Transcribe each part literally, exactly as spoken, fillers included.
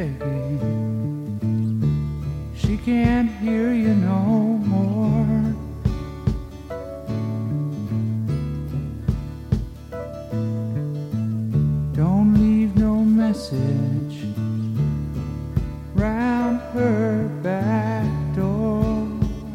say she can't hear you no more. Don't leave no message round her back door.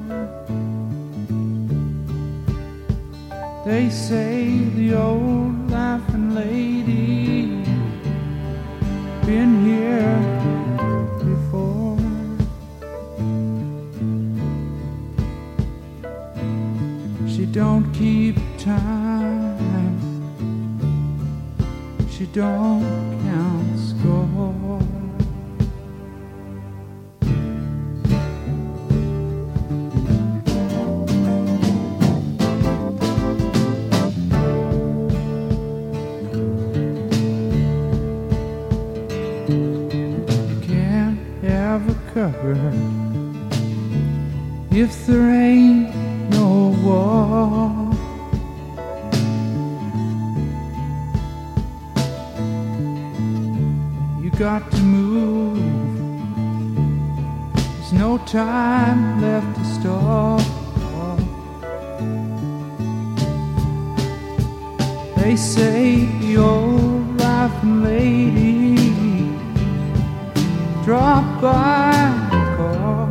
They say the old laughing lady been here before. She don't keep time, she don't count score. Cover if there ain't no wall. You got to move, there's no time left to stall. They say the old laughing lady drop by the call.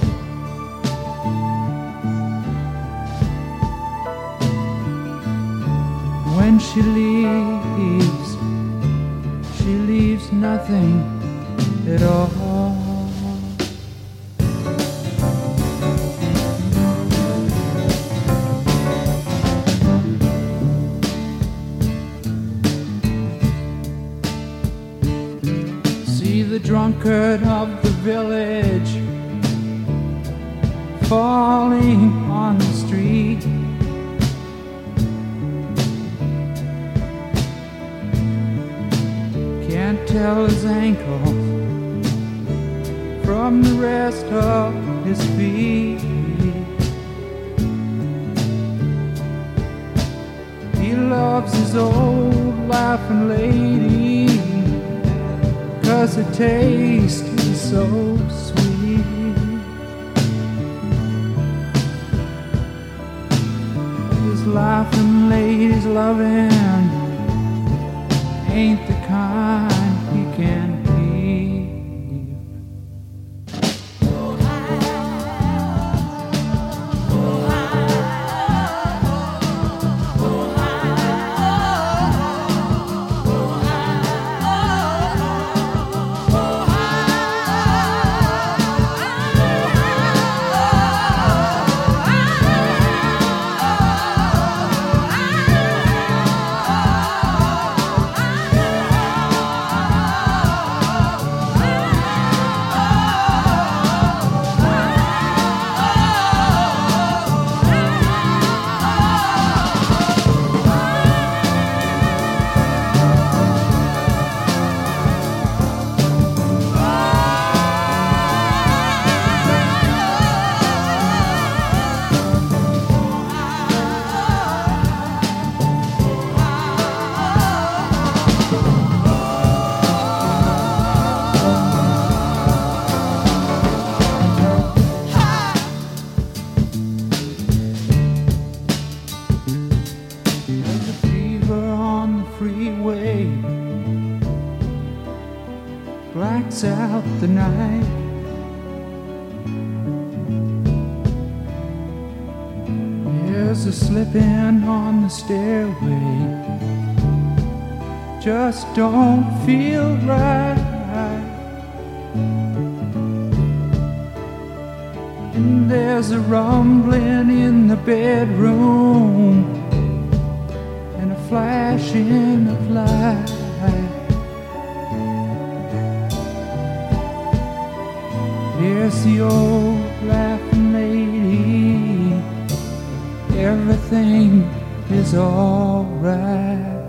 When she leaves, she leaves nothing at all. The drunkard of the village falling on the street. Can't tell his ankle from the rest of his feet. He loves his old laughing lady, 'cause the taste is so sweet. This laughing lady's loving ain't the kind he can keep. Freeway blacks out the night. There's a slipping on the stairway, just don't feel right. And there's a rumbling in the bedroom, flashing of light. Here's the old laughing lady, everything is alright.